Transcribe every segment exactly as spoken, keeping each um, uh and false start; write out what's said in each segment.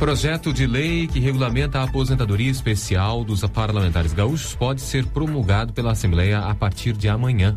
Projeto de lei que regulamenta a aposentadoria especial dos parlamentares gaúchos pode ser promulgado pela Assembleia a partir de amanhã.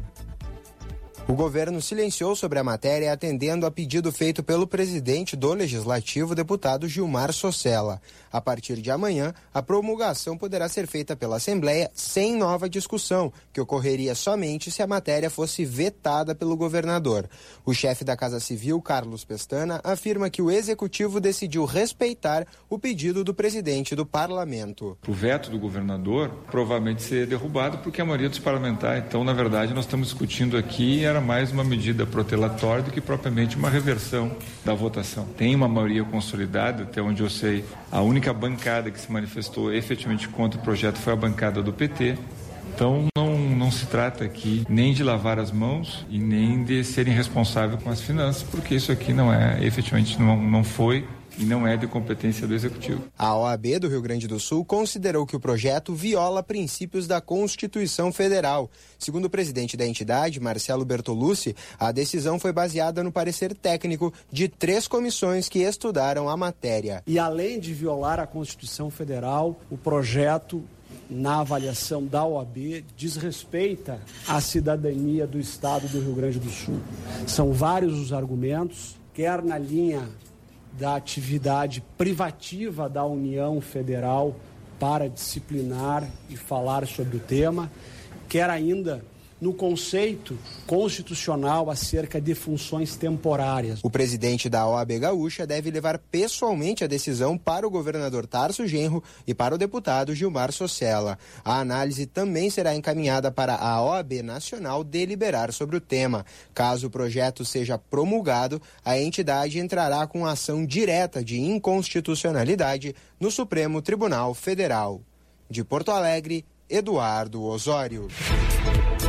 O governo silenciou sobre a matéria atendendo a pedido feito pelo presidente do Legislativo, deputado Gilmar Socella. A partir de amanhã, a promulgação poderá ser feita pela Assembleia sem nova discussão, que ocorreria somente se a matéria fosse vetada pelo governador. O chefe da Casa Civil, Carlos Pestana, afirma que o Executivo decidiu respeitar o pedido do presidente do Parlamento. O veto do governador provavelmente seria derrubado porque a maioria dos parlamentares, então, na verdade, nós estamos discutindo aqui era mais uma medida protelatória do que propriamente uma reversão da votação. Tem uma maioria consolidada, até onde eu sei, a única bancada que se manifestou efetivamente contra o projeto foi a bancada do P T. Então não, não se trata aqui nem de lavar as mãos e nem de serem responsáveis com as finanças, porque isso aqui não é, efetivamente não, não foi e não é de competência do Executivo. A O A B do Rio Grande do Sul considerou que o projeto viola princípios da Constituição Federal. Segundo o presidente da entidade, Marcelo Bertolucci, a decisão foi baseada no parecer técnico de três comissões que estudaram a matéria. E além de violar a Constituição Federal, o projeto, na avaliação da O A B, desrespeita a cidadania do Estado do Rio Grande do Sul. São vários os argumentos, quer na linha da atividade privativa da União Federal para disciplinar e falar sobre o tema, quer ainda no conceito constitucional acerca de funções temporárias. O presidente da O A B Gaúcha deve levar pessoalmente a decisão para o governador Tarso Genro e para o deputado Gilmar Socella. A análise também será encaminhada para a O A B Nacional deliberar sobre o tema. Caso o projeto seja promulgado, a entidade entrará com ação direta de inconstitucionalidade no Supremo Tribunal Federal. De Porto Alegre, Eduardo Osório.